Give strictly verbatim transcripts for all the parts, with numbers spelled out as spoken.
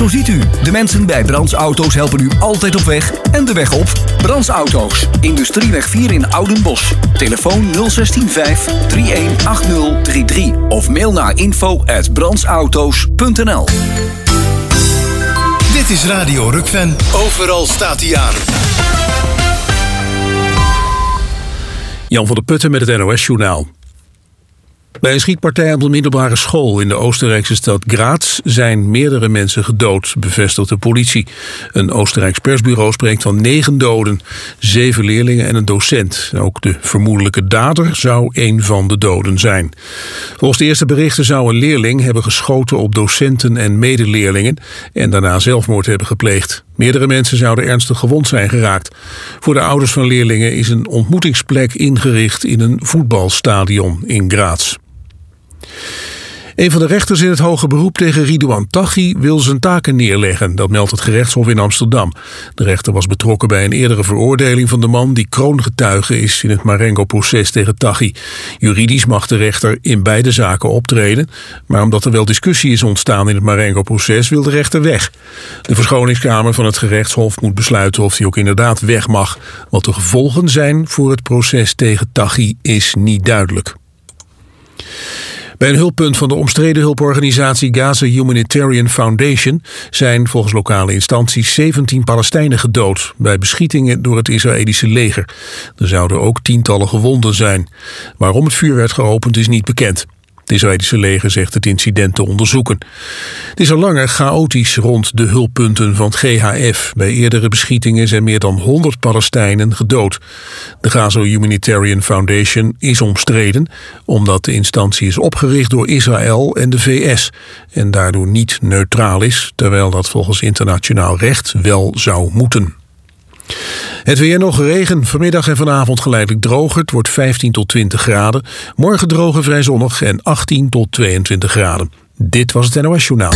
Zo ziet u, de mensen bij Brands Auto's helpen u altijd op weg en de weg op. Brands Auto's, Industrieweg vier in Oudenbosch. Telefoon nul een zes vijf drie een acht nul drie drie of mail naar info at brandsauto's punt n l. Dit is Radio Rukven. Overal staat hij aan. Jan van der Putten met het N O S-journaal. Bij een schietpartij op de middelbare school in de Oostenrijkse stad Graz zijn meerdere mensen gedood, bevestigt de politie. Een Oostenrijks persbureau spreekt van negen doden, zeven leerlingen en een docent. Ook de vermoedelijke dader zou een van de doden zijn. Volgens de eerste berichten zou een leerling hebben geschoten op docenten en medeleerlingen en daarna zelfmoord hebben gepleegd. Meerdere mensen zouden ernstig gewond zijn geraakt. Voor de ouders van leerlingen is een ontmoetingsplek ingericht in een voetbalstadion in Graz. Een van de rechters in het hoge beroep tegen Ridouan Taghi wil zijn taken neerleggen. Dat meldt het gerechtshof in Amsterdam. De rechter was betrokken bij een eerdere veroordeling van de man die kroongetuige is in het Marengo-proces tegen Taghi. Juridisch mag de rechter in beide zaken optreden, maar omdat er wel discussie is ontstaan in het Marengo-proces wil de rechter weg. De verschoningskamer van het gerechtshof moet besluiten of hij ook inderdaad weg mag. Wat de gevolgen zijn voor het proces tegen Taghi is niet duidelijk. Bij een hulppunt van de omstreden hulporganisatie Gaza Humanitarian Foundation zijn volgens lokale instanties zeventien Palestijnen gedood bij beschietingen door het Israëlische leger. Er zouden ook tientallen gewonden zijn. Waarom het vuur werd geopend is niet bekend. Het Israëlische leger zegt het incident te onderzoeken. Het is al langer chaotisch rond de hulppunten van het G H F. Bij eerdere beschietingen zijn meer dan honderd Palestijnen gedood. De Gaza Humanitarian Foundation is omstreden omdat de instantie is opgericht door Israël en de V S en daardoor niet neutraal is, terwijl dat volgens internationaal recht wel zou moeten. Het weer nog regen, vanmiddag en vanavond geleidelijk droger. Het wordt vijftien tot twintig graden. Morgen droog en vrij zonnig en achttien tot tweeëntwintig graden. Dit was het N O S-journaal.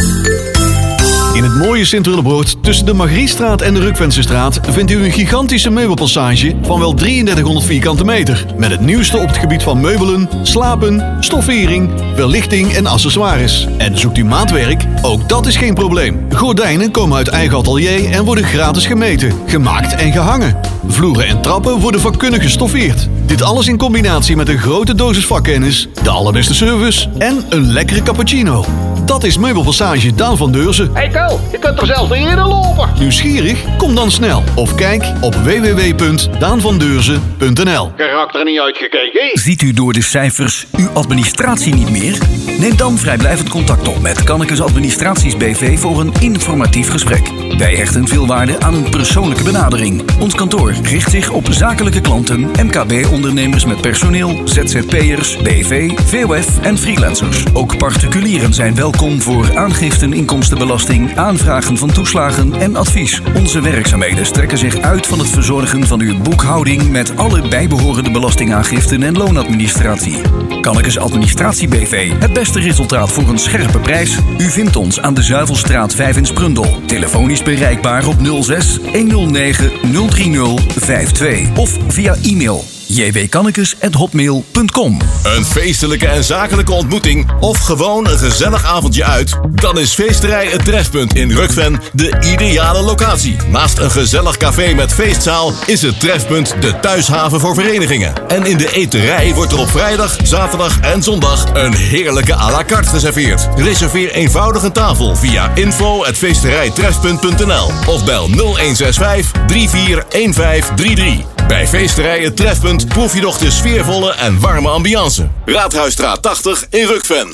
In het mooie Sint-Willebroord tussen de Margrietstraat en de Rukvensestraat vindt u een gigantische meubelpassage van wel drieëndertighonderd vierkante meter. Met het nieuwste op het gebied van meubelen, slapen, stoffering, verlichting en accessoires. En zoekt u maatwerk? Ook dat is geen probleem. Gordijnen komen uit eigen atelier en worden gratis gemeten, gemaakt en gehangen. Vloeren en trappen worden vakkundig gestoffeerd. Dit alles in combinatie met een grote dosis vakkennis, de allerbeste service en een lekkere cappuccino. Dat is Meubelpassage Daan van Deurzen. Hey Ko, je kunt er zelfs niet eerder lopen. Nieuwsgierig? Kom dan snel. Of kijk op w w w punt daan van deurzen punt n l. Karakter er niet uitgekeken. Ziet u door de cijfers uw administratie niet meer? Neem dan vrijblijvend contact op met Kannekes Administraties B V voor een informatief gesprek. Wij hechten veel waarde aan een persoonlijke benadering. Ons kantoor richt zich op zakelijke klanten, M K B-ondernemers met personeel, Z Z P'ers, B V, V O F en freelancers. Ook particulieren zijn welkom voor aangiften inkomstenbelasting, aanvragen van toeslagen en advies. Onze werkzaamheden strekken zich uit van het verzorgen van uw boekhouding met alle bijbehorende belastingaangiften en loonadministratie. Kannekes Administratie B V. Het beste resultaat voor een scherpe prijs. U vindt ons aan de Zuivelstraat vijf in Sprundel. Telefonisch bereikbaar op nul zes honderd negen nul drie nul vijf twee of via e-mail j w kannekes at hotmail punt com. Een feestelijke en zakelijke ontmoeting of gewoon een gezellig avondje uit? Dan is Feesterij Het Trefpunt in Rukven de ideale locatie. Naast een gezellig café met feestzaal is het Trefpunt de thuishaven voor verenigingen. En in de eterij wordt er op vrijdag, zaterdag en zondag een heerlijke à la carte geserveerd. Reserveer eenvoudig een tafel via info at feesterijtrefpunt punt n l of bel nul een zes vijf drie vier een vijf drie drie. Bij Feesterij Het Trefpunt proef je nog de sfeervolle en warme ambiance. Raadhuisstraat tachtig in Rukven.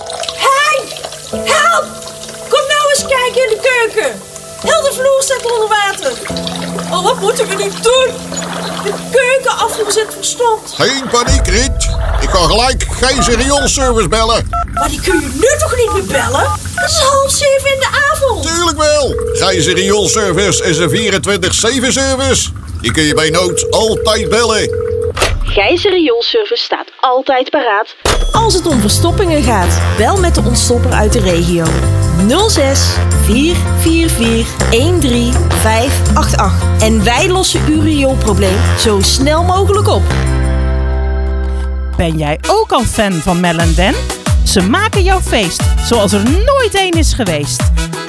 Hey! Help! Kom nou eens kijken in de keuken. Heel de vloer staat onder water. Oh, wat moeten we nu doen? De keukenafvoer zit verstomd. Geen paniek, Riet. Ik ga gelijk Gijzer rioolservice bellen. Maar die kun je nu toch niet meer bellen? Het is half zeven in de avond. Tuurlijk wel. Gijzer rioolservice is een vierentwintig zeven service. Die kun je bij nood altijd bellen. Gijzer Rioolservice staat altijd paraat. Als het om verstoppingen gaat, bel met de ontstopper uit de regio. nul zes vier vier vier een drie vijf acht acht. En wij lossen uw rioolprobleem zo snel mogelijk op. Ben jij ook al fan van Mel en Dan? Ze maken jouw feest zoals er nooit één is geweest.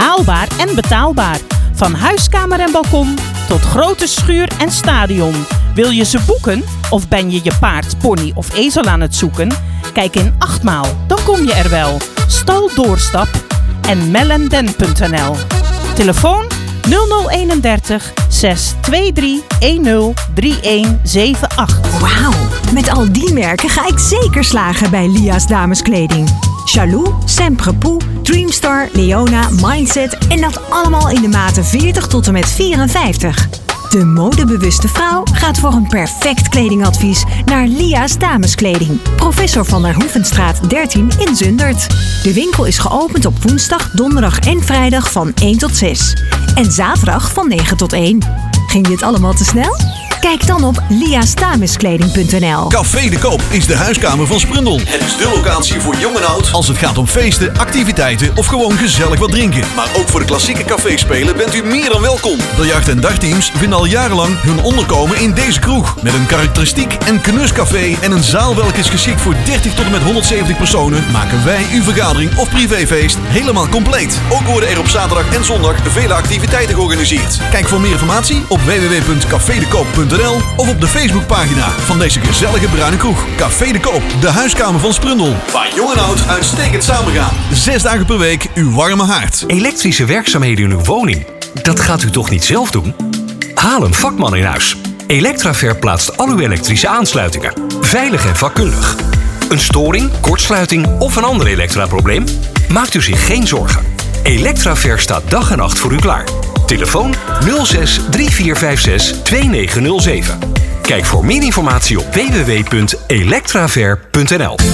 haalbaar en betaalbaar. Van huiskamer en balkon tot grote schuur en stadion. Wil je ze boeken? Of ben je je paard, pony of ezel aan het zoeken? Kijk in Achtmaal, dan kom je er wel. Stal Doorstap en mellenden punt n l. Telefoon nul nul eenendertig zes twee drie een nul drie een zeven acht. Wauw, met al die merken ga ik zeker slagen bij Lia's Dameskleding. Chalou, Semprepoux, Dreamstar, Leona, Mindset en dat allemaal in de maten veertig tot en met vierenvijftig. De modebewuste vrouw gaat voor een perfect kledingadvies naar Lia's Dameskleding. Professor van der Hoevenstraat dertien in Zundert. De winkel is geopend op woensdag, donderdag en vrijdag van één tot zes. En zaterdag van negen tot één. Ging dit allemaal te snel? Kijk dan op lia's dameskleding punt n l. Café de Koop is de huiskamer van Sprundel. Het is de locatie voor jong en oud als het gaat om feesten, activiteiten of gewoon gezellig wat drinken. Maar ook voor de klassieke caféspelen bent u meer dan welkom. Biljart- en dagteams vinden al jarenlang hun onderkomen in deze kroeg. Met een karakteristiek en knuscafé en een zaal welke is geschikt voor dertig tot en met honderdzeventig personen, maken wij uw vergadering of privéfeest helemaal compleet. Ook worden er op zaterdag en zondag vele activiteiten georganiseerd. Kijk voor meer informatie op w w w punt café de koop punt n l of op de Facebookpagina van deze gezellige bruine kroeg. Café de Koop, de huiskamer van Sprundel. Waar jong en oud uitstekend samengaan. Zes dagen per week uw warme haard. Elektrische werkzaamheden in uw woning, dat gaat u toch niet zelf doen? Haal een vakman in huis. Electraver plaatst al uw elektrische aansluitingen. Veilig en vakkundig. Een storing, kortsluiting of een ander elektraprobleem? Maakt u zich geen zorgen. Electraver staat dag en nacht voor u klaar. Telefoon nul zes drie vier vijf zes twee negen nul zeven. Kijk voor meer informatie op w w w punt electraver punt n l. Altijd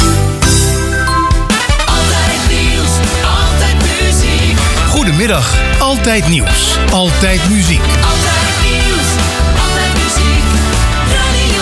nieuws, altijd muziek. Goedemiddag, altijd nieuws, altijd muziek. Altijd nieuws, altijd muziek. Radio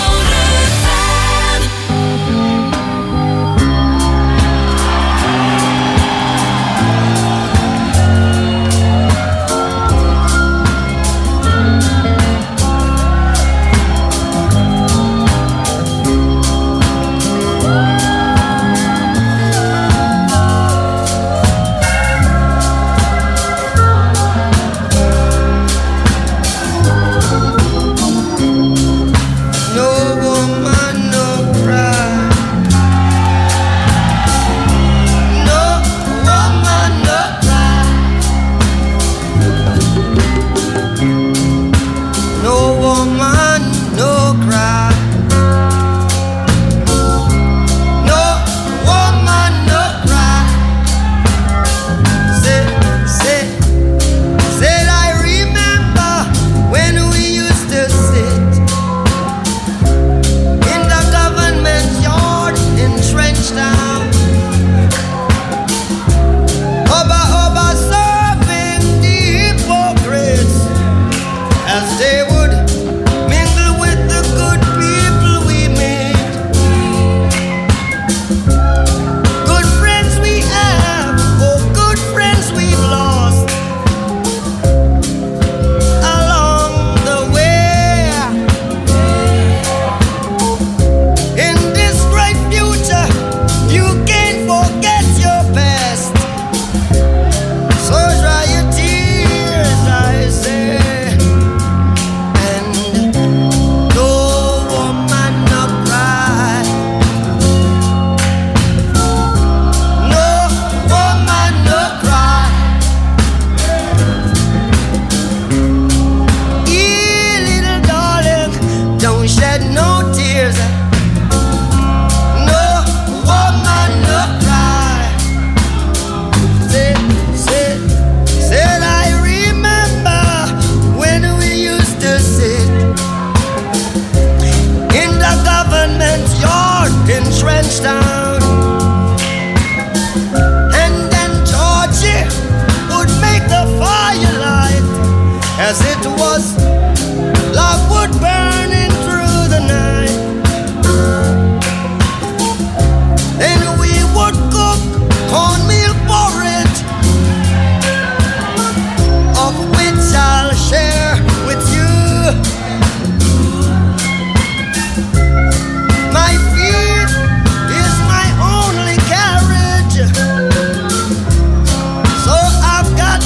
I've got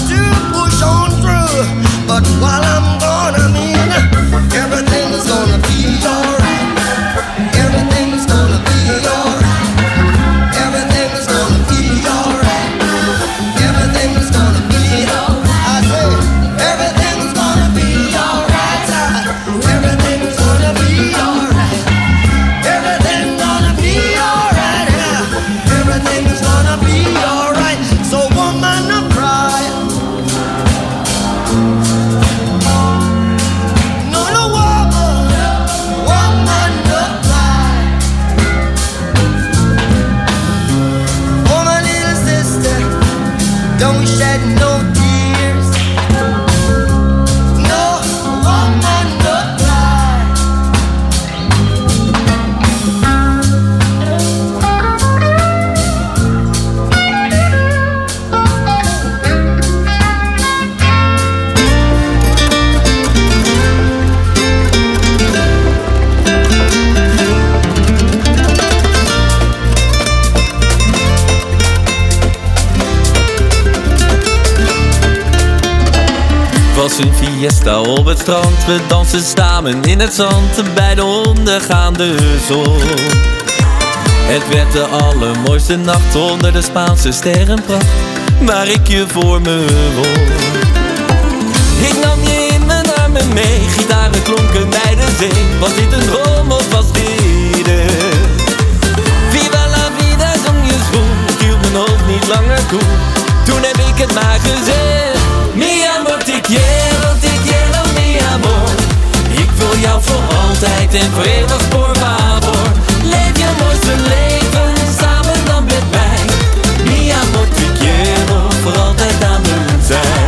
was een fiesta op het strand. We dansen samen in het zand bij de ondergaande zon. Het werd de allermooiste nacht onder de Spaanse sterrenpracht, waar ik je voor me won. Ik nam je in mijn armen mee, gitaren klonken bij de zee. Was dit een droom of was dit het? Viva la vida zong je zwoel, ik hield mijn hoofd niet langer koel. Toen heb ik het maar gezegd. Mi amor te quiero, te quiero mi amor. Ik wil jou voor altijd en voor eeuwig por favor. Leef je mooiste leven samen dan met mij. Mi amor te quiero, voor altijd aan mijn zij.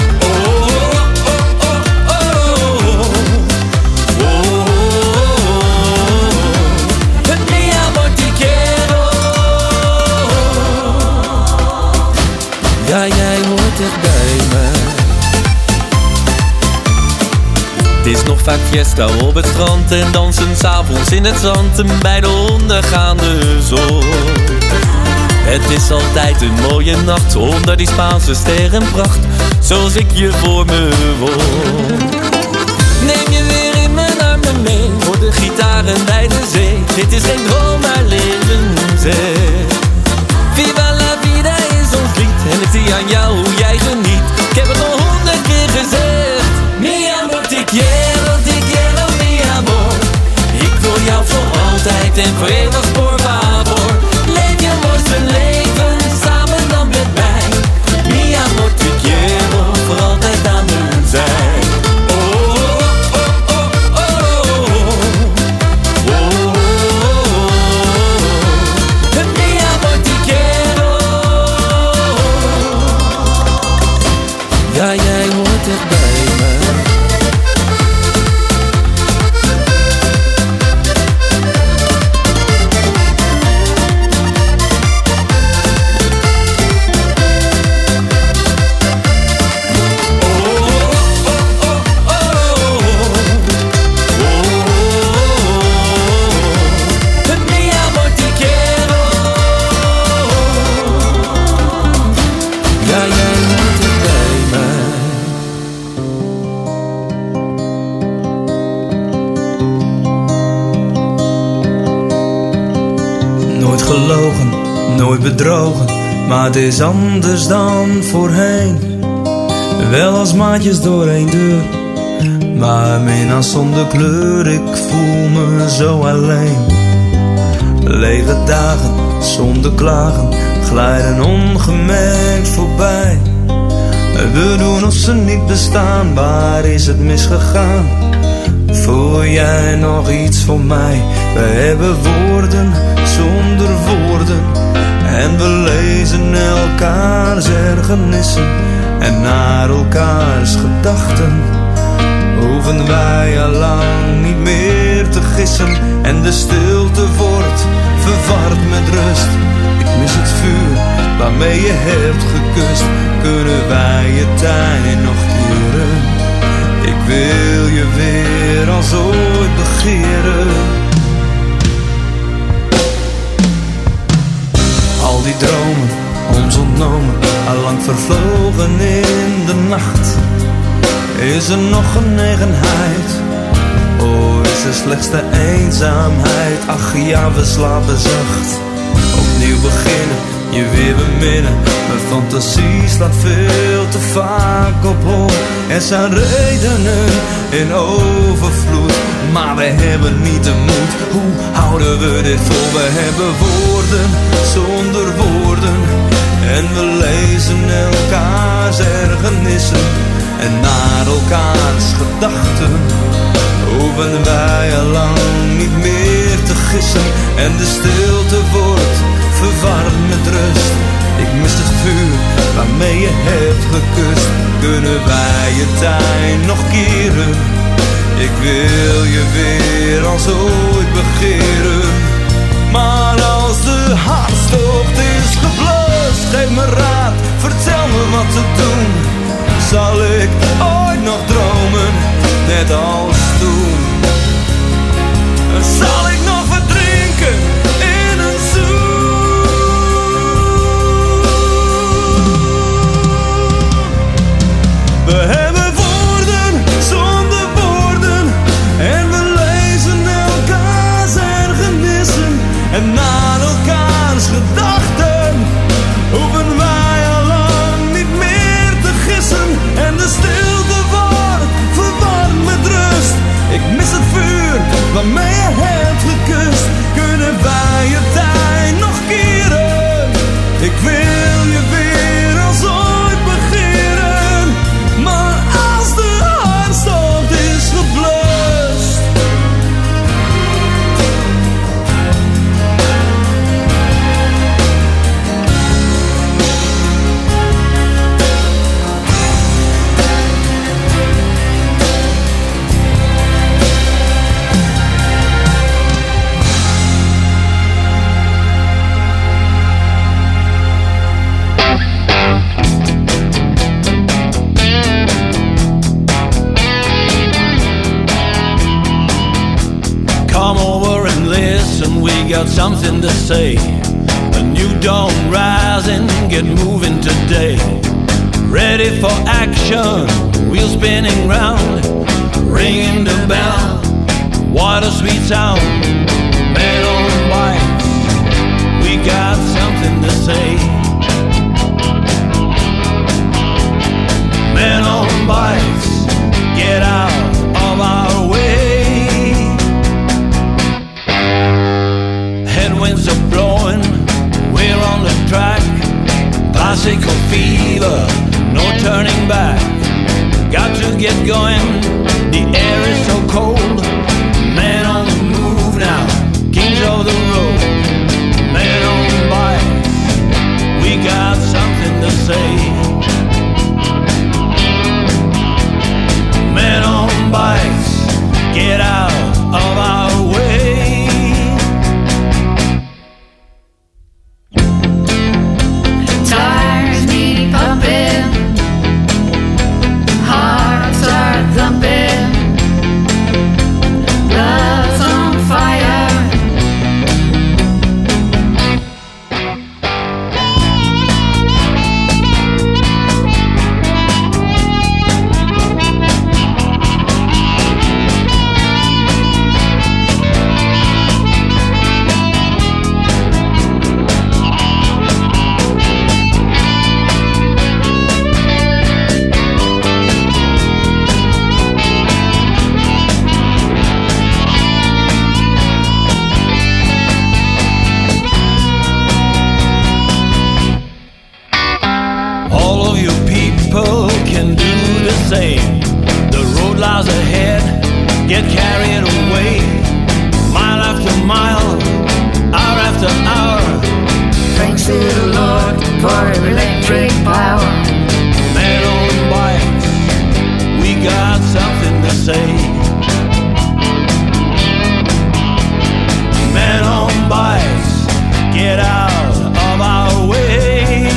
Ja, jij hoort echt bij mij. Het is nog vaak fiesta op het strand en dansen 's avonds in het zand en bij de ondergaande zon. Het is altijd een mooie nacht onder die Spaanse sterrenpracht, zoals ik je voor me won. Neem je weer in mijn armen mee, voor de gitaren bij de zee. Dit is geen droom, maar leven zeg. Viva la vida is ons lied en ik zie aan jou hoe jij geniet. Ik heb het al honderd keer gezegd. Mi amor te quiero, te quiero mi amor. Ik wil jou voor altijd en voor eeuwig por favor. Leef je mooiste leven samen dan met mij. Mi amor te quiero, voor altijd aan mijn zij. Ja, jij hoort echt bij mij. Gelogen, nooit bedrogen, maar het is anders dan voorheen. Wel als maatjes door één deur, maar minnaar zonder kleur. Ik voel me zo alleen. Lege dagen zonder klagen glijden ongemerkt voorbij. We doen of ze niet bestaan, waar is het misgegaan? Voel jij nog iets voor mij? We hebben woorden zonder woorden en we lezen elkaars ergernissen en naar elkaars gedachten. Hoeven wij al lang niet meer te gissen en de stilte wordt verward met rust. Ik mis het vuur waarmee je hebt gekust. Kunnen wij je tijd nog keren? Ik wil je weer als ooit begeren. Al die dromen, ons ontnomen, allang vervlogen in de nacht. Is er nog genegenheid? Oh, is er slechts de eenzaamheid? Ach ja, we slapen zacht. Opnieuw beginnen, je weer beminnen. Mijn fantasie slaat veel te vaak op hol. Er zijn redenen in overvloed, maar we hebben niet de moed. Hoe houden we dit vol? We hebben woorden zonder woorden en we lezen elkaars ergernissen en naar elkaars gedachten. Hoeven wij al lang niet meer te gissen en de stilte wordt verwarmd met rust. Ik mis het vuur waarmee je hebt gekust. Kunnen wij je tijd nog keren? Ik wil je weer als ooit begeren. Maar als de hartstocht is geblust, geef me raad, vertel me wat te doen. Zal ik ooit nog dromen, net als toen? Zal ik nog verdrinken in een zoen? We hebben woorden got something to say. A new dawn rising, get moving today. Ready for action, wheels spinning round, ringing the bell. What a sweet sound, men on bikes, we got something to say. Men on bikes, get out of our way. Headwinds are blowing, we're on the track. Bicycle fever, no turning back. Got to get going, the air is so cold. Men on the move now, kings of the road. Men on bikes, we got something to say. Men on bikes, get out of our way. Tires need pumping, hearts are thumping, blood's on fire. All of you people can do the same. The road lies ahead, get carried away. Mile after mile, hour after hour. Thanks to the Lord for electric power. Men on bikes, we got something to say. Men on bikes, get out of our way.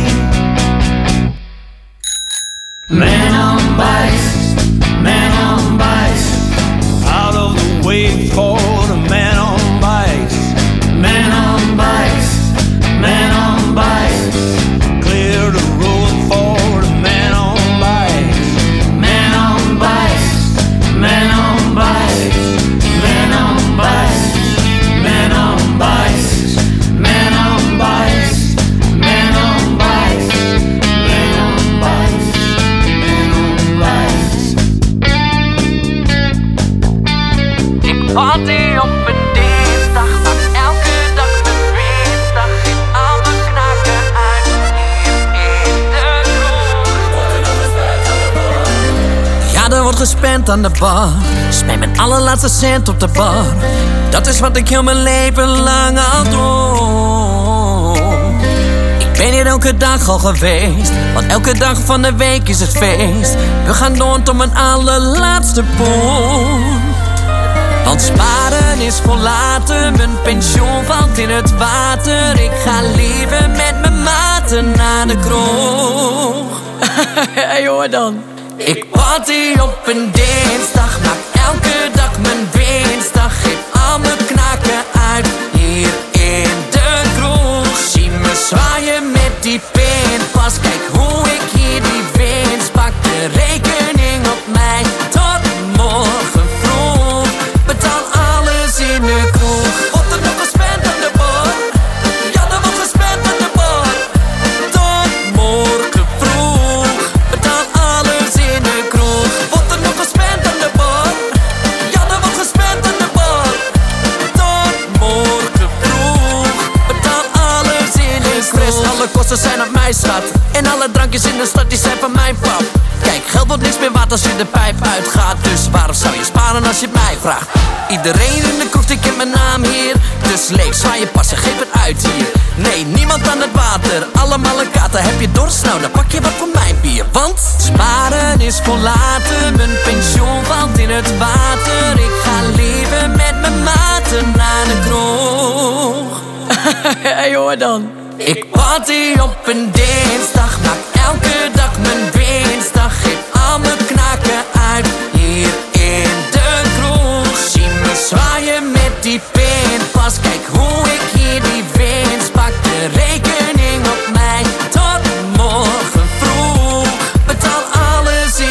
Men on bikes, men on bikes, Out of the way for the men on bikes. men on bikes, men on bikes, Clear the road for the men on bikes. men on bikes, men on bikes, men on bikes, men on bikes, men on bikes, men on bikes, men on bikes, men on bikes. Ik party op een dinsdag, maar elke dag een feestdag. Geef alle knaken uit hier in de kroeg. Ja, er wordt gespend aan de bar. Spend mijn allerlaatste cent op de bar. Dat is wat ik heel mijn leven lang al doe. Ik ben hier elke dag al geweest, want elke dag van de week is het feest. We gaan door tot mijn allerlaatste poen. Want sparen is verlaten, mijn pensioen valt in het water. Ik ga liever met mijn maten naar de kroeg. Hey, hoor dan. Ik party op een dinsdag, maak elke dag mijn winstdag. Geef al mijn knaken uit hier in de kroeg. Zie me zwaaien met die pinpas, kijk hoe ik hier die winst pak. De rekening op mij tot morgen vroeg. Betaal alles in de kroeg. Wordt er nog gespend aan de bar? Ja, er wordt gespend aan de bar. Tot morgen vroeg. Betaal alles in de kroeg. Wordt er nog gespend aan de bar? Ja, er wordt gespend aan de bar. Tot morgen vroeg. Betaal alles in de kroeg. Stress, alle kosten zijn op mij, schat. En alle drankjes in de stad die zijn van mijn pap. Kijk, geld wordt niks meer waard als je de pijp uitgaat. Dus waarom zou je sparen als je het mij vraagt? Iedereen in de kroeg, ik ken mijn naam hier. Dus leeg, zwaai je passen, geef het uit hier. Nee, niemand aan het water, allemaal een kater. Heb je dorst, nou dan pak je wat voor mijn bier. Want sparen is verlaten, mijn pensioen valt in het water. Ik ga liever met mijn maten naar de kroeg. Hey, hoor dan. Ik party op een dinsdag, maak elke dag mijn winstdag. Geef al mijn knaken uit hier in de kroeg. Zie me zwaaien met die pinpas, kijk hoe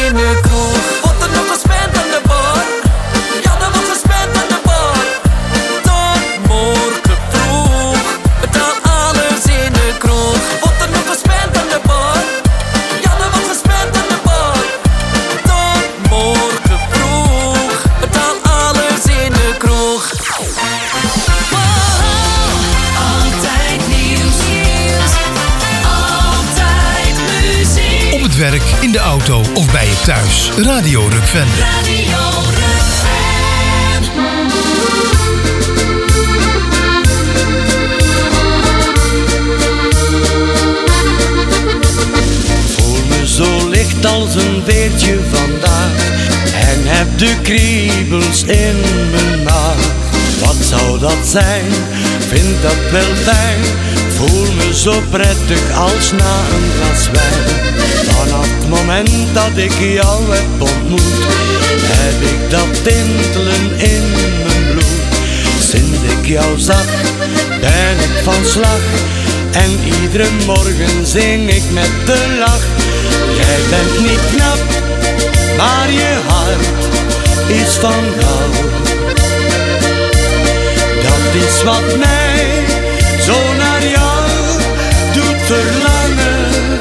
in de kroeg. Wordt er nog gespend aan de bar? Ja, er wordt gespend aan de bar. Tot morgen vroeg. Betaal alles in de kroeg. Wordt er nog gespend aan de bar? Ja, er wordt gespend aan de bar. Tot morgen vroeg. Betaal alles in de kroeg. Altijd nieuws, altijd muziek. Op het werk, in de auto of bij je thuis. Radio Rukven. Radio Rukven. Voel me zo licht als een veertje vandaag en heb de kriebels in mijn maag. Wat zou dat zijn? Vind dat wel fijn. Voel me zo prettig als na een glas wijn. Vanaf het moment dat ik jou heb ontmoet, heb ik dat tintelen in mijn bloed. Sinds ik jou zag, ben ik van slag. En iedere morgen zing ik met de lach. Jij bent niet knap, maar je hart is van goud. Dat is wat mij zo naar jou doet verlangen.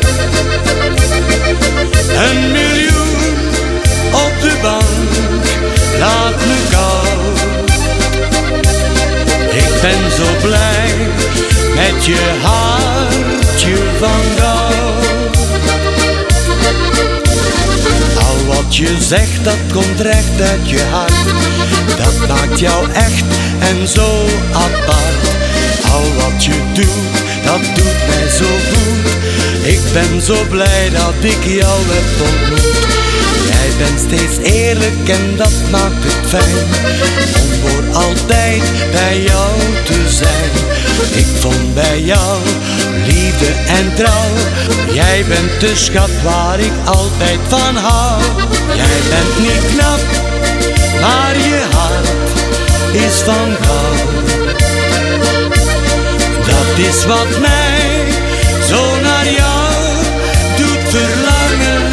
Een miljoen op de bank, laat me koud. Ik ben zo blij met je hartje van goud. Al wat je zegt, dat komt recht uit je hart. Dat maakt jou echt en zo apart. Al wat je doet, dat doet mij zo goed. Ik ben zo blij dat ik jou heb ontmoet. Jij bent steeds eerlijk en dat maakt het fijn. Om voor altijd bij jou te zijn. Ik vond bij jou liefde en trouw. Jij bent de schat waar ik altijd van hou. Jij bent niet knap, maar je hart is van goud. Dat is wat mij zo naar jou doet verlangen.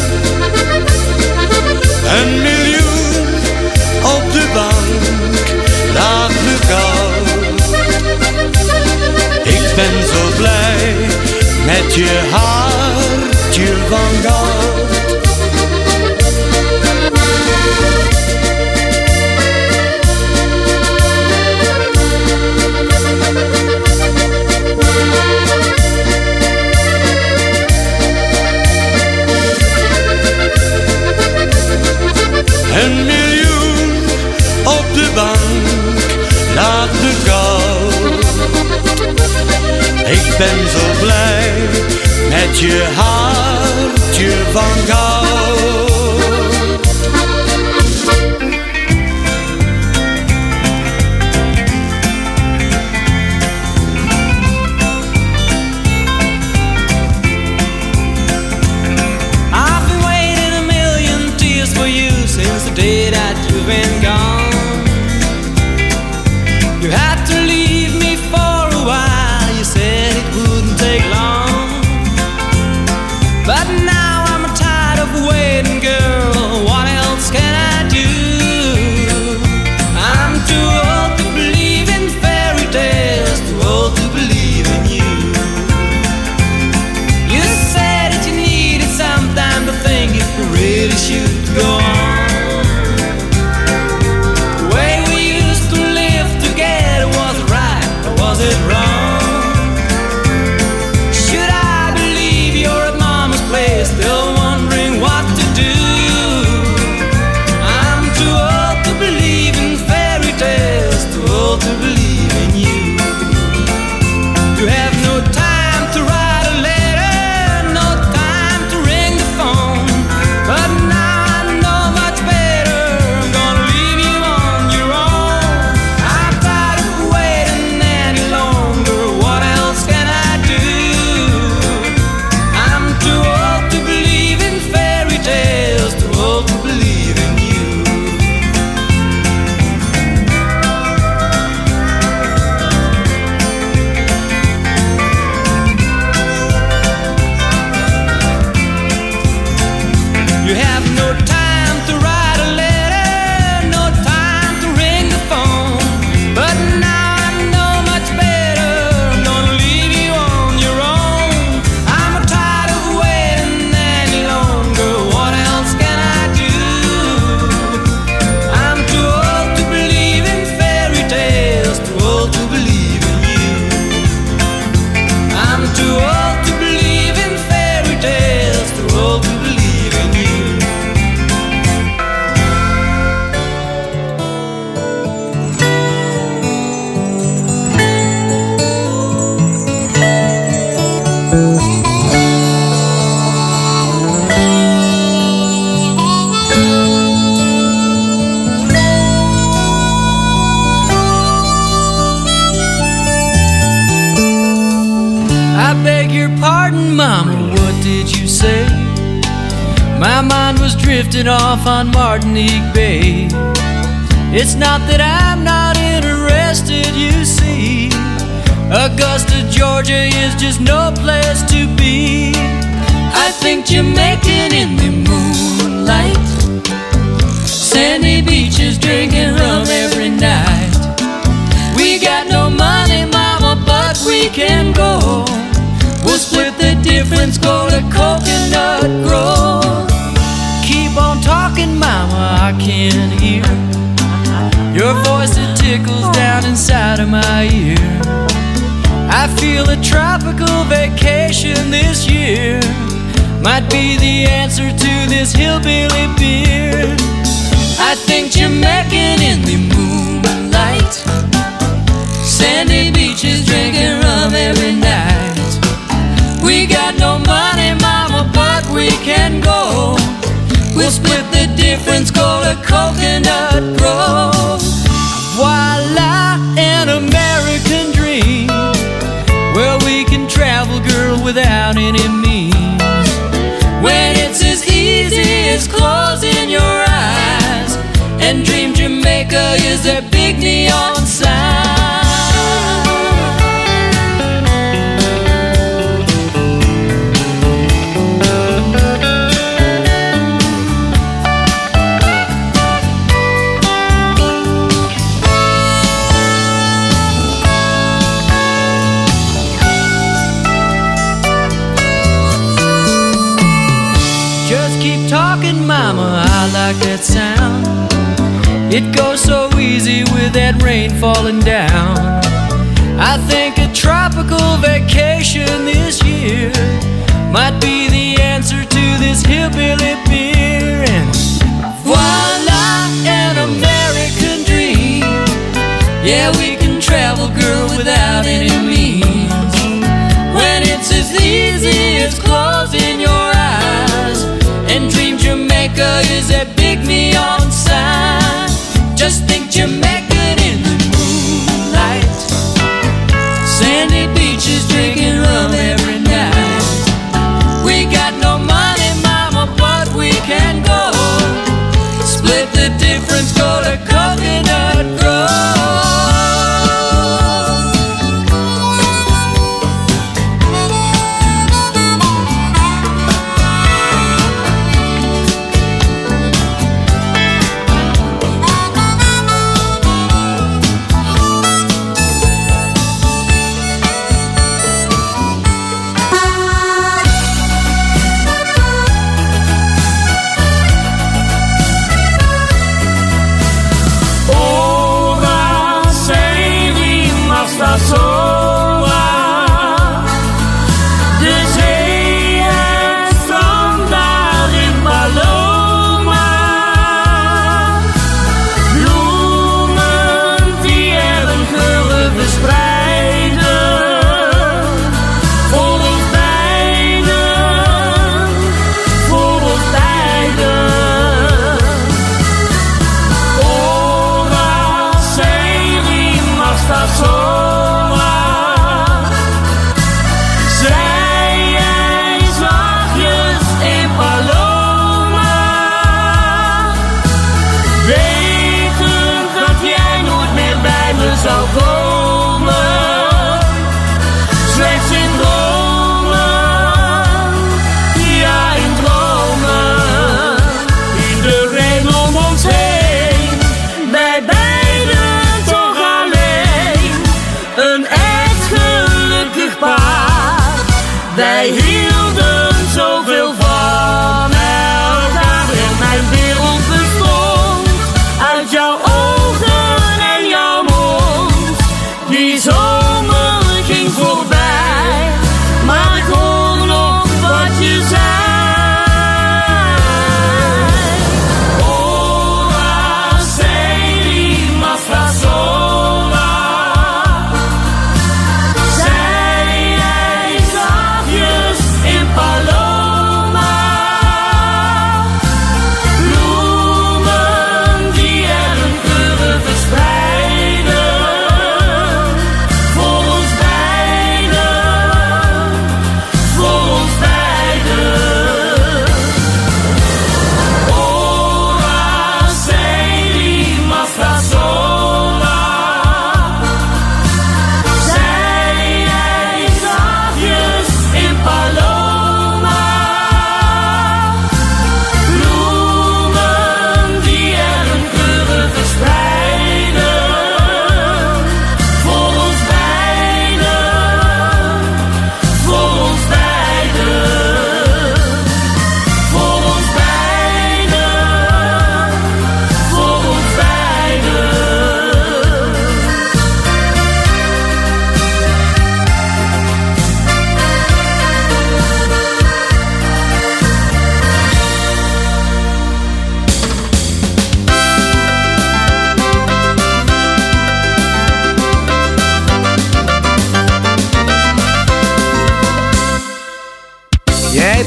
Een miljoen op de bank, laat me koud. Ik ben zo blij met je hartje van goud. Een miljoen op de bank, laat me koud. Ik ben zo blij met je hartje van goud. I've been waiting a million tears for you since the day that you've been gone. You had to leave me for a while. You said it wouldn't take long. But now I'm tired no time to write a letter, no time to ring the phone. But now I know much better, I'm gonna leave you on your own. I'm tired of waiting any longer, what else can I do? I'm too old to believe in fairy tales, too old to believe in you. I'm too old to believe in fairy tales, too old to believe in you. I beg your pardon, Mama, what did you say? My mind was drifting off on Martinique Bay. It's not that I'm not interested, you see. Augusta, Georgia is just no place to be. I think Jamaican in the moonlight, sandy beaches drinking rum every night. We got no money, Mama, but we can go. We'll split the difference, go to Coconut Grove. Keep on talking, Mama, I can hear your voice that tickles down inside of my ear. I feel a tropical vacation this year might be the answer to this hillbilly beer. I think Jamaican in the moonlight, sandy beaches drinking rum every night. We got no money, Mama, but we can go. We'll split the difference, go to Coconut Grove. Voila, an American dream, where we can travel, girl, without any means. When it's as easy as closing your eyes and dream Jamaica is their big neon sign. Talking, Mama, I like that sound. It goes so easy with that rain falling down. I think a tropical vacation this year might be the answer to this hillbilly beer. And voila, an American dream. Yeah, we can travel, girl, without any means. When it's as easy as closing your eyes and dream Jamaica is that big neon sign. Just think Jamaican in the moonlight, sandy beaches drinking rum every night. We got no money, Mama, but we can go. Split the difference, go to Coconut Grove.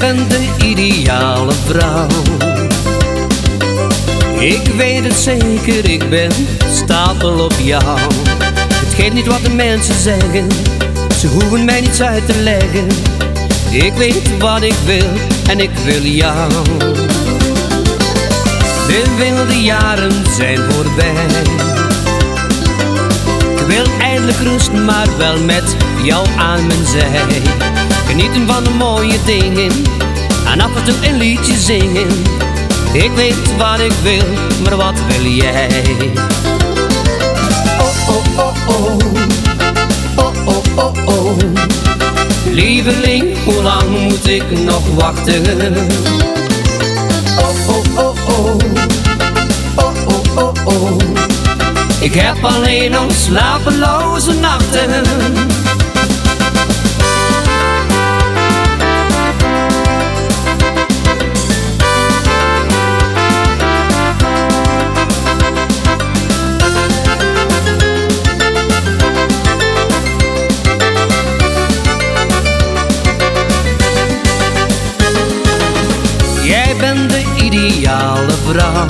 bent de ideale vrouw. Ik weet het zeker, ik ben stapel op jou. Het geeft niet wat de mensen zeggen, ze hoeven mij niets uit te leggen. Ik weet wat ik wil en ik wil jou. De wilde jaren zijn voorbij. Ik wil eindelijk rusten, maar wel met jou aan mijn zij. Genieten van de mooie dingen en af en toe een liedje zingen. Ik weet wat ik wil, maar wat wil jij? Oh, oh, oh, oh. Oh, oh, oh, oh. Lieveling, hoe lang moet ik nog wachten? Oh, oh, oh, oh. Oh, oh, oh, oh. Ik heb alleen nog slapeloze nachten. Jij bent de ideale vrouw.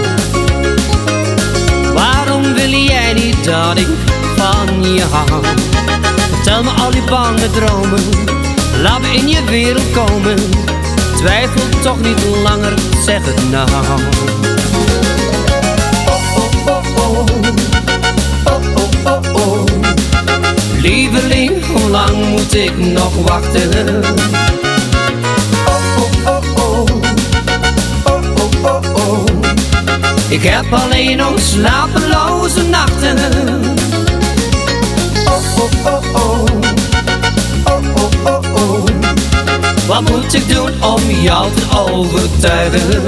Waarom wil jij niet dat ik van je hou? Vertel me al die bange dromen, laat me in je wereld komen. Twijfel toch niet langer, zeg het nou. Oh, oh, oh, oh. Oh, oh, oh, oh. Lieveling, hoe lang moet ik nog wachten? Ik heb alleen nog slapeloze nachten. Oh, oh, oh, oh. Oh, oh, oh, oh. Wat moet ik doen om jou te overtuigen?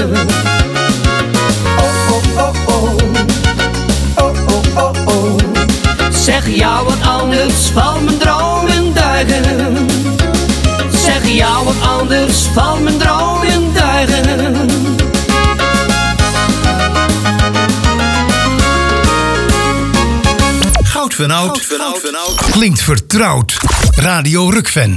Oh, oh, oh, oh. Oh, oh, oh, oh. Zeg jou wat anders van mijn dromen duigen. Zeg jou wat anders van mijn dromen duigen. Goud van Oud. Klinkt vertrouwd. Radio Rukven.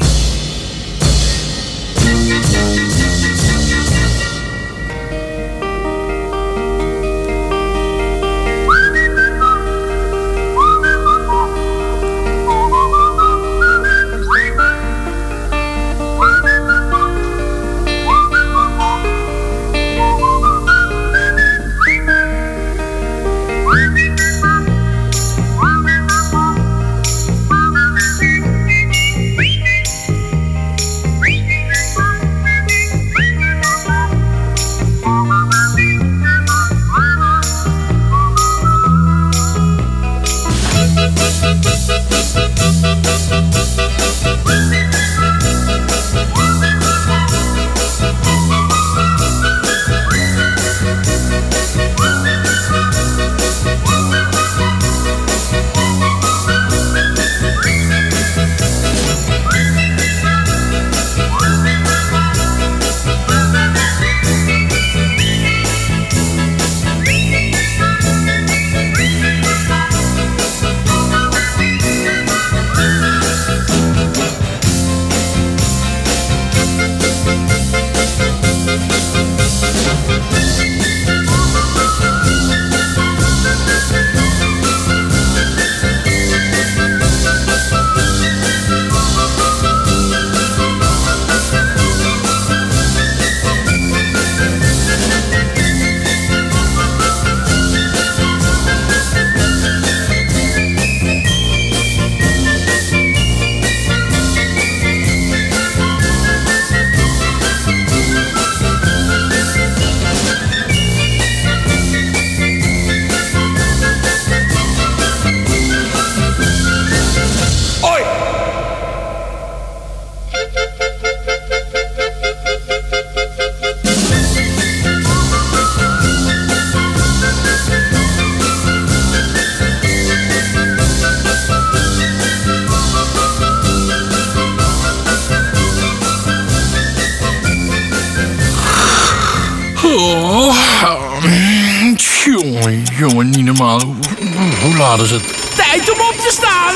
Jongen, jongen, niet normaal. Hoe laat is het? Tijd om op te staan!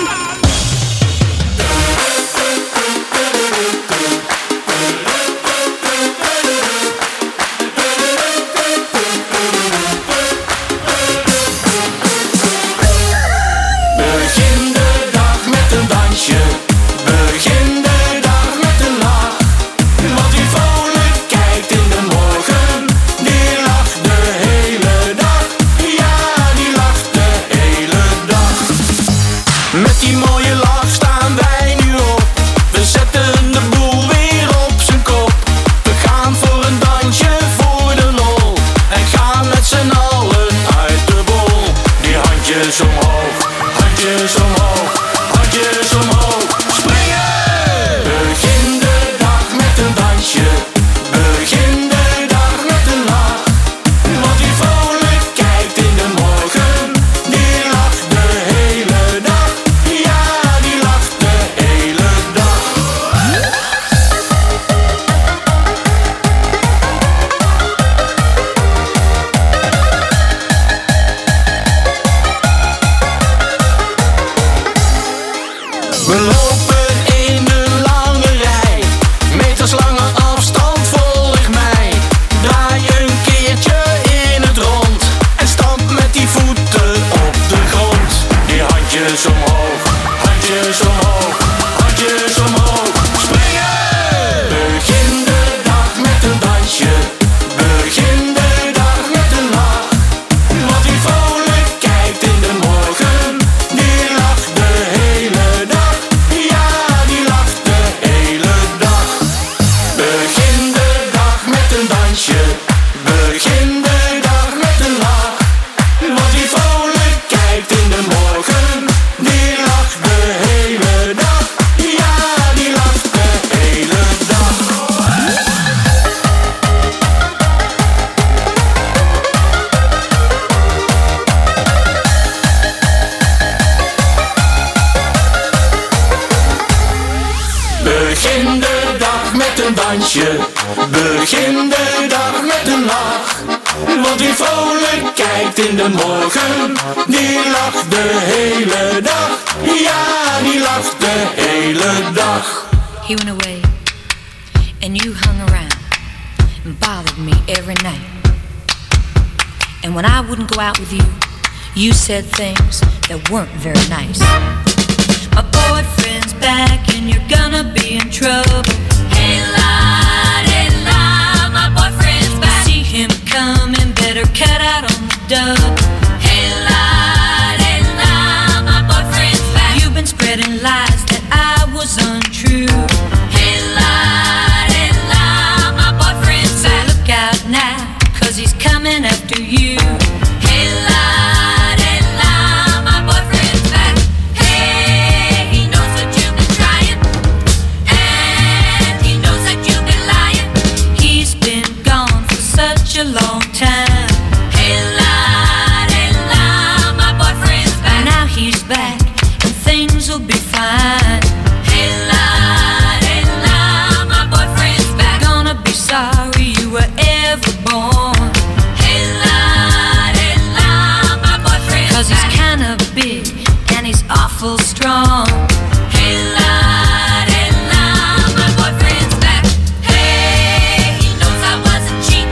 begin de dag met een lach. Want wie vrolijk kijkt in de morgen, die lacht de hele dag. Ja, die lacht de hele dag. He went away, and you hung around and bothered me every night. And when I wouldn't go out with you, you said things that weren't very nice. My boyfriend's back and you're gonna be in trouble. Hey la, hey la, my boyfriend's back. See him coming, better cut out on the dub. Hey la, hey la, my boyfriend's back. You've been spreading lies that I was untrue. Hey la, hey la, my boyfriend's back. So look out now, cause he's coming after you. Hey la, hey la, my boyfriend's back. Hey, he knows that you've been trying, and he knows that you've been lying. He's been gone for such a long time. Hey la, hey la, my boyfriend's back. Now he's back, and things will be fine. Hey la, hey la, my boyfriend's back. Gonna be sorry you were ever born. Hey la, hey la, my boyfriend's back. Cause he's kinda big, and he's awful strong. Hey la, hey la, my boyfriend's back. Hey, he knows I wasn't cheap.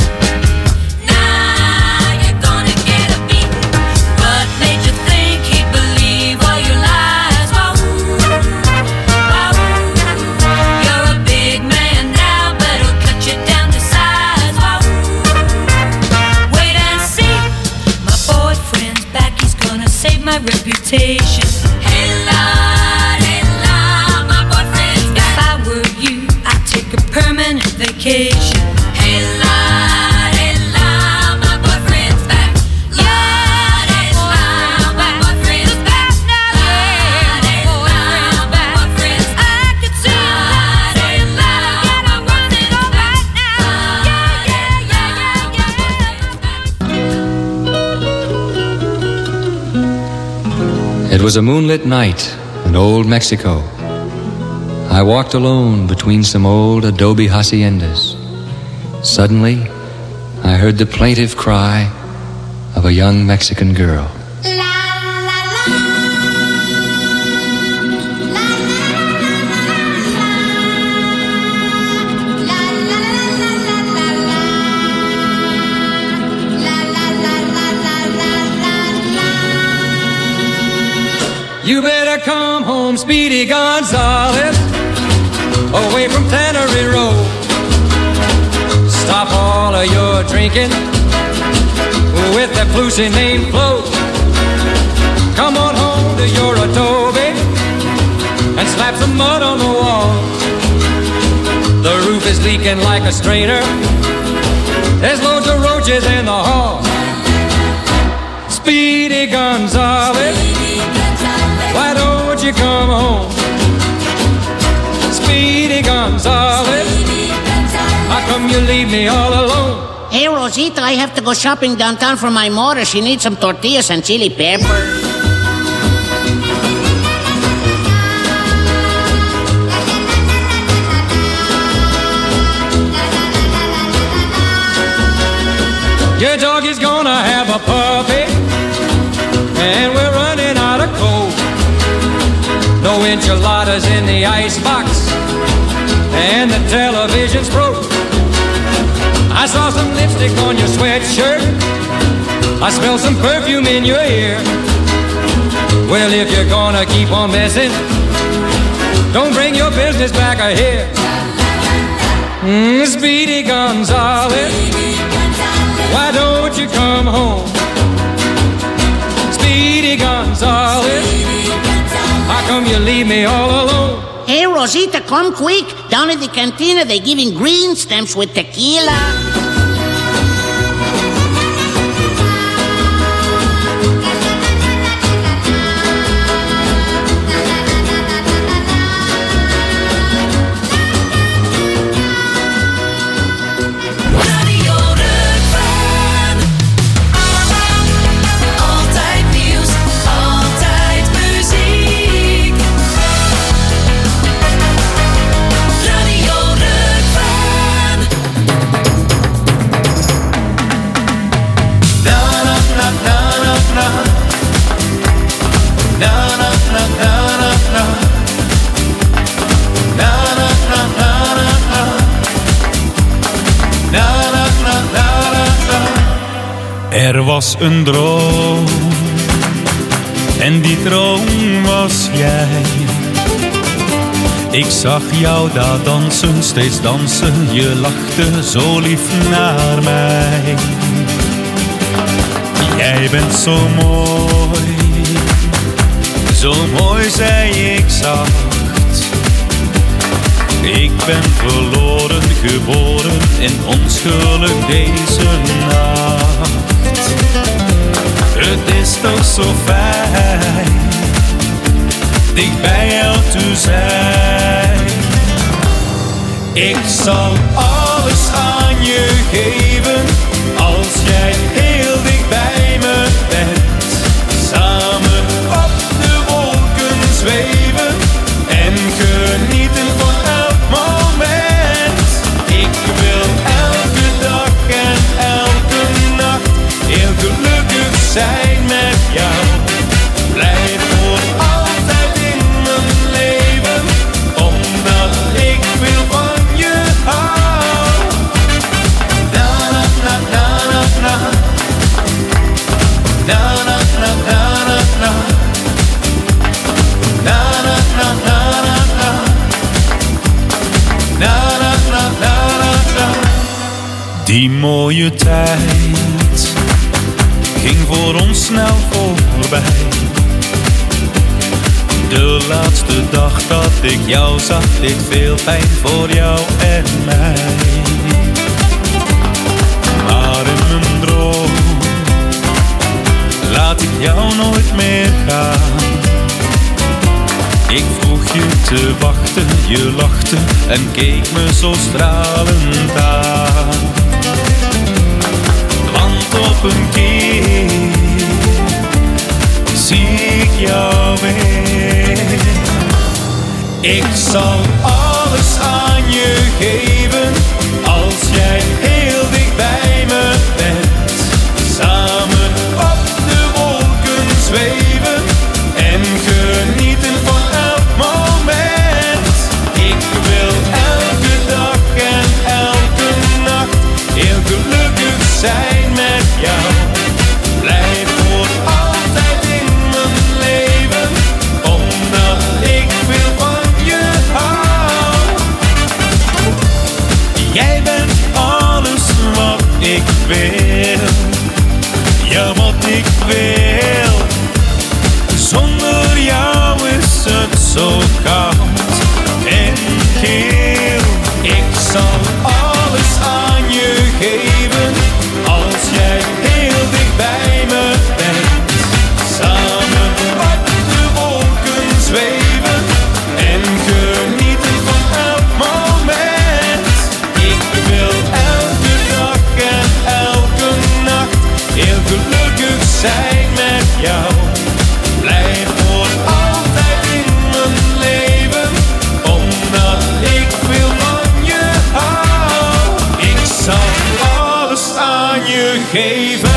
Now you're gonna get a beat. What made you think he'd believe all your lies? Wahoo, wahoo. You're a big man now, but he'll cut you down to size. Wahoo. Wait and see, my boyfriend's back. He's gonna save my reputation. Hey la, hey la, my boyfriend's back. If I were you, I'd take a permanent vacation. Hey la, hey la, my boyfriend's back. Lord, hey la, my boyfriend's back. Lord, hey la, my boyfriend's back. I could see Lord, hey la, I want it all right now. Yeah, yeah, yeah, yeah, yeah. It was a moonlit night in old Mexico. I walked alone between some old adobe haciendas. Suddenly, I heard the plaintive cry of a young Mexican girl. You better come home, Speedy Gonzales, away from Tannery Road. Stop all of your drinking with that flusy name Flo. Come on home to your adobe and slap some mud on the wall. The roof is leaking like a strainer. There's loads of roaches in the hall. Speedy Gonzales, why don't you come home? Speedy Gonzales, how come you leave me all alone? Hey, Rosita, I have to go shopping downtown for my mother. She needs some tortillas and chili pepper. Your dog is gonna have a puppy, and we're running out of coal. No enchiladas in the icebox, and the television's broke. I saw some lipstick on your sweatshirt. I smell some perfume in your ear. Well, if you're gonna keep on messing, don't bring your business back here. Mm, Speedy Gonzales, why don't you come home? Speedy Gonzales, how come you leave me all alone? Hey, Rosita, come quick. Down at the cantina, they're giving green stamps with tequila. Na na na na na na. Na na na na na na. Na na na na na na. Er was een droom en die droom was jij. Ik zag jou daar dansen, steeds dansen. Je lachte zo lief naar mij. Jij bent zo mooi, zo mooi zei ik zacht. Ik ben verloren, geboren in ons geluk deze nacht. Het is toch zo fijn dicht bij jou te zijn. Ik zal alles aan je geven als jij heel dicht bij me bent. Samen op de wolken zweven en genieten van elk moment. Ik wil elke dag en elke nacht heel gelukkig zijn met jou. Blijf voor altijd in mijn leven, omdat ik veel van je hou. Na na na na na na. Na na na na na na. Na na na na na na. Na na na na na na. Die mooie tijd ging voor ons snel voorbij. De laatste dag dat ik jou zag, deed veel pijn voor jou en mij. Maar in mijn droom laat ik jou nooit meer gaan. Ik vroeg je te wachten, je lachte en keek me zo stralend aan. Want op een keer zie ik jou weer. Ik zal alles aan je geven als jij heel dicht bij me bent. Samen op de wolken zweven en genieten van elk moment. Ik wil elke dag en elke nacht heel gelukkig zijn met jou. Blijf voor altijd in mijn leven, omdat ik veel van je hou. Jij bent alles wat ik wil, ja wat ik wil. Zonder jou is het zo koud en kil. Ik zal alles aan je geven als jij heel dicht bij me bent. Samen op de wolken zweven en genieten van elk moment. Ik wil elke dag en elke nacht heel gelukkig zijn met jou. Blijf voor altijd in mijn leven, omdat ik veel van je hou. Ik zal alles aan je geven.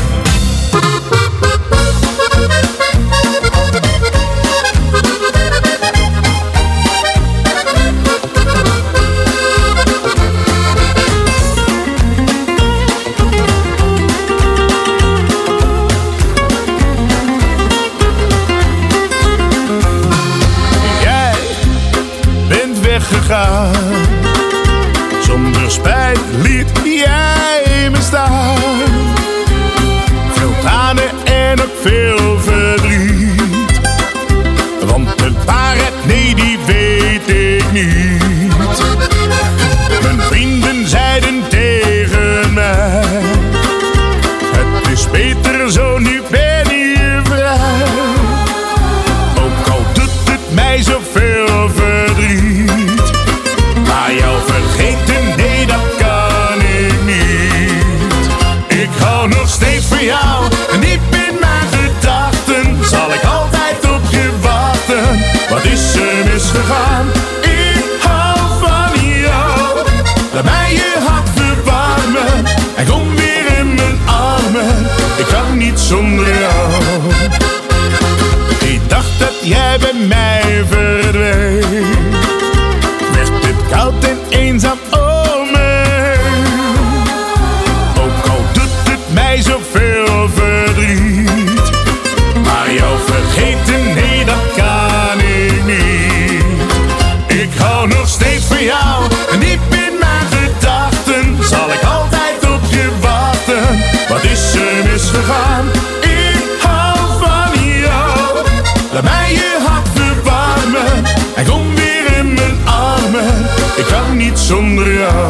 Jij bent weggegaan, zonder spijt liet jij me staan. Veel tranen en ook veel verdriet, want het waarheid, nee, die weet ik niet. Mijn vrienden zeiden tegen mij, het is beter zo, nu ben je vrij. Ook al doet het mij zoveel verdriet, maar jou vergeten, nee, dat kan ik niet. Ik hou nog steeds van jou, en diep in mijn gedachten zal ik altijd op je wachten. Wat is er misgegaan? Ik hou van jou. Laat mij je hart verwarmen en kom weer in mijn armen. Ik kan niet zonder jou. Die dag veel verdriet. Maar jou vergeten, nee, dat kan ik niet. Ik hou nog steeds van jou en diep in mijn gedachten zal ik altijd op je wachten. Wat is er misgegaan? Ik hou van jou. Laat mij je hart verwarmen en kom weer in mijn armen. Ik kan niet zonder jou.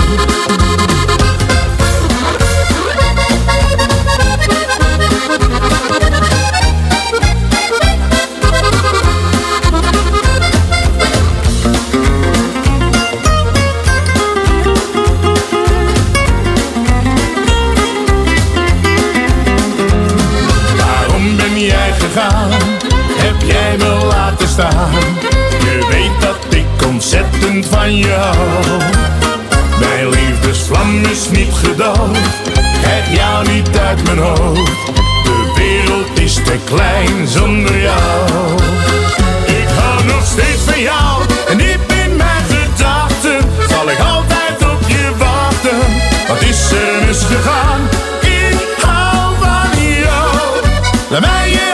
Heb jij me laten staan? Je weet dat ik ontzettend van je hou. Mijn liefdesvlam is niet gedoofd. Krijg jou niet uit mijn hoofd. De wereld is te klein zonder jou. Ik hou nog steeds van jou. En diep in mijn gedachten zal ik altijd op je wachten. Wat is er misgegaan? Ik hou van jou. Laat mij je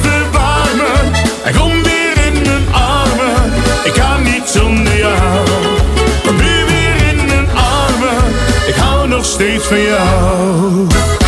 en kom weer in mijn armen. Ik kan niet zonder jou. Kom nu weer in mijn armen. Ik hou nog steeds van jou.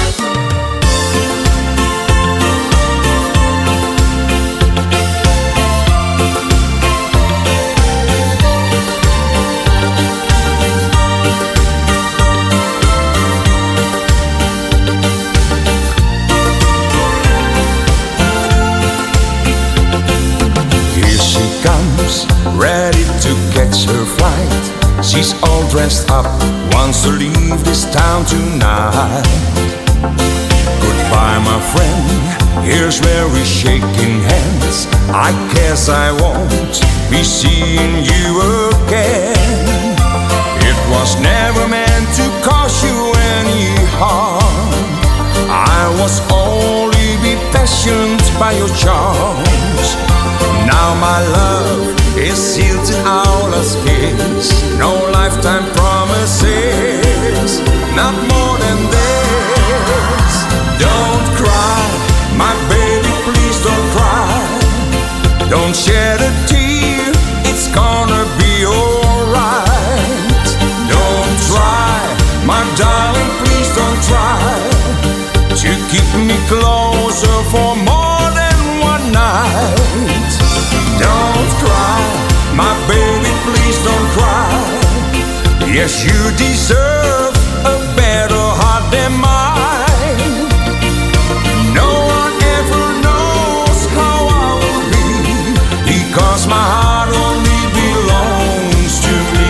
Ready to catch her flight. She's all dressed up, wants to leave this town tonight. Goodbye my friend, here's where we're shaking hands. I guess I won't be seeing you again. It was never meant to cause you any harm. I was only be passionate by your charms. Now my love is sealed in our kiss. No lifetime promises, not more than this. Don't cry, my baby, please don't cry. Don't shed a tear, it's gonna be alright. Don't try, my darling, please don't try to keep me closer for more than one night. Don't cry, my baby, please don't cry. Yes, you deserve a better heart than mine. No one ever knows how I will be, because my heart only belongs to me.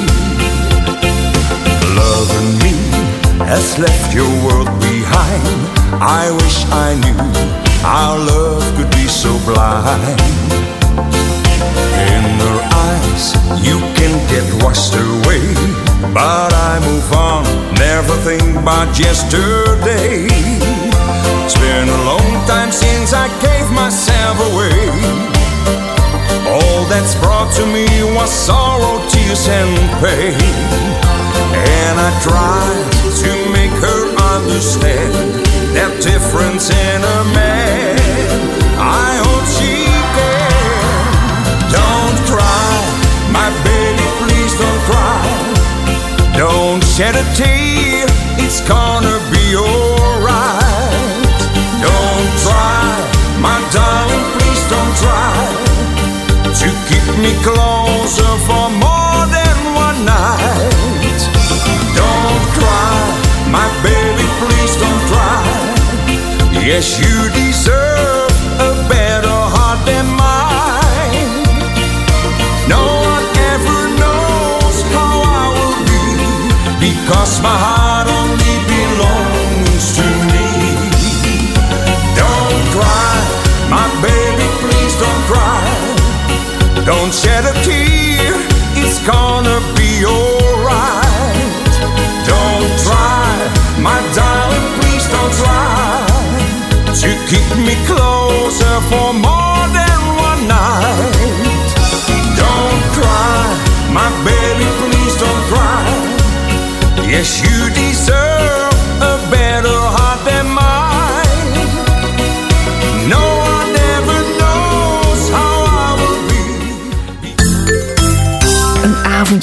Loving me has left your world behind. I wish I knew our love could be so blind. In her eyes you can get washed away, but I move on, never think about yesterday. It's been a long time since I gave myself away. All that's brought to me was sorrow, tears and pain. And I tried to make her understand that difference in a man. I hope she can. Don't cry, my baby, please don't cry. Don't shed a tear, it's gonna be alright. Don't try, my darling, please don't try to keep me closer for more than one night. Don't cry, my baby, please don't cry. Yes, you deserve a better heart than mine. No one ever knows how I will be, because my heart only belongs to me. Don't cry, my baby, please don't cry. Don't shed a tear, it's gonna be alright. Don't try, my darling, please don't try to keep me closer for more than one night. Don't cry, my baby, please don't cry. Yes, you deserve a better heart than mine.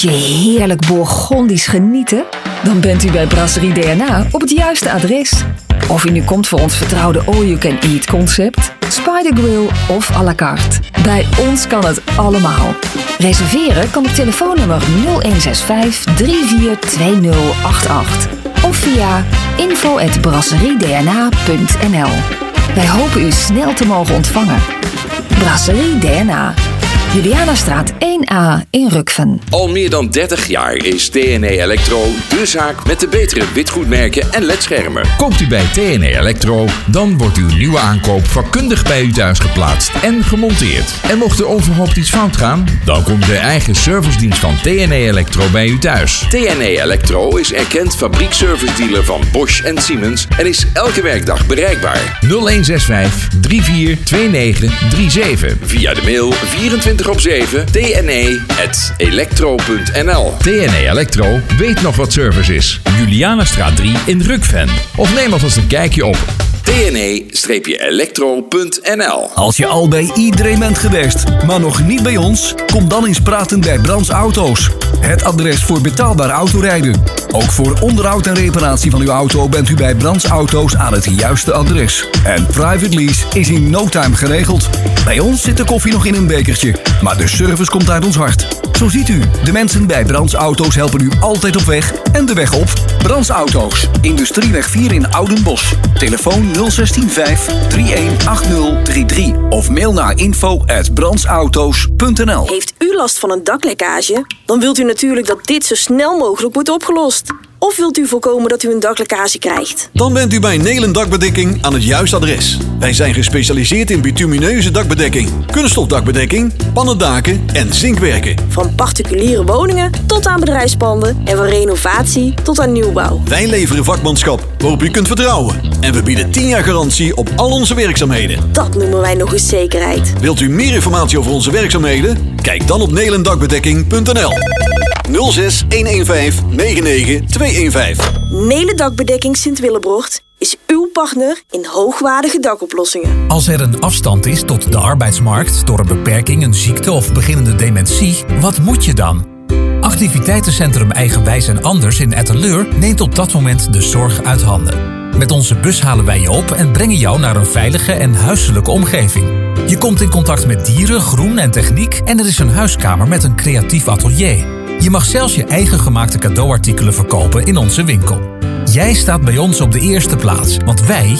Wilt je heerlijk Bourgondisch genieten? Dan bent u bij Brasserie D N A op het juiste adres. Of u nu komt voor ons vertrouwde all-you-can-eat concept, Spider Grill of à la carte. Bij ons kan het allemaal. Reserveren kan op telefoonnummer nul een zes vijf drie vier twee nul acht acht of via info at brasseriedna punt n l. Wij hopen u snel te mogen ontvangen. Brasserie D N A. Julianastraat één A in Rukven. Al meer dan dertig jaar is T N E Electro de zaak met de betere witgoedmerken en ledschermen. Koopt u bij T N E Electro, dan wordt uw nieuwe aankoop vakkundig bij u thuis geplaatst en gemonteerd. En mocht er onverhoopt iets fout gaan, dan komt de eigen servicedienst van T N E Electro bij u thuis. T N E Electro is erkend fabriekservice-dealer van Bosch en Siemens en is elke werkdag bereikbaar. nul een zes vijf drie vier twee negen drie zeven. Via de mail vierentwintig op zeven t n e at electro punt n l. T N E Electro weet nog wat service is. Julianastraat drie in Rukven. Of neem alvast een kijkje op t n e electro punt n l. Als je al bij iedereen bent geweest, maar nog niet bij ons, kom dan eens praten bij Brands Auto's. Het adres voor betaalbaar autorijden. Ook voor onderhoud en reparatie van uw auto bent u bij Brands Auto's aan het juiste adres. En private lease is in no time geregeld. Bij ons zit de koffie nog in een bekertje, maar de service komt uit ons hart. Zo ziet u, de mensen bij Brands Auto's helpen u altijd op weg en de weg op. Brands Auto's, Industrieweg vier in Oudenbosch. Telefoon nul een zes vijf drie een acht nul drie drie of mail naar info at brandsauto's punt n l. Heeft u last van een daklekkage? Dan wilt u natuurlijk dat dit zo snel mogelijk wordt opgelost. Of wilt u voorkomen dat u een daklekkage krijgt? Dan bent u bij Nelen Dakbedekking aan het juiste adres. Wij zijn gespecialiseerd in bitumineuze dakbedekking, kunststofdakbedekking, pannendaken en zinkwerken. Van particuliere woningen tot aan bedrijfspanden en van renovatie tot aan nieuwbouw. Wij leveren vakmanschap waarop u kunt vertrouwen. En we bieden tien jaar garantie op al onze werkzaamheden. Dat noemen wij nog eens zekerheid. Wilt u meer informatie over onze werkzaamheden? Kijk dan op nelendakbedekking punt n l. nul zes een een vijf negen negen twee een vijf. Nelen Dakbedekking Sint-Willebrocht is uw partner in hoogwaardige dakoplossingen. Als er een afstand is tot de arbeidsmarkt door een beperking, een ziekte of beginnende dementie, wat moet je dan? Activiteitencentrum Eigenwijs en Anders in Etteleur neemt op dat moment de zorg uit handen. Met onze bus halen wij je op en brengen jou naar een veilige en huiselijke omgeving. Je komt in contact met dieren, groen en techniek en er is een huiskamer met een creatief atelier. Je mag zelfs je eigen gemaakte cadeauartikelen verkopen in onze winkel. Jij staat bij ons op de eerste plaats, want wij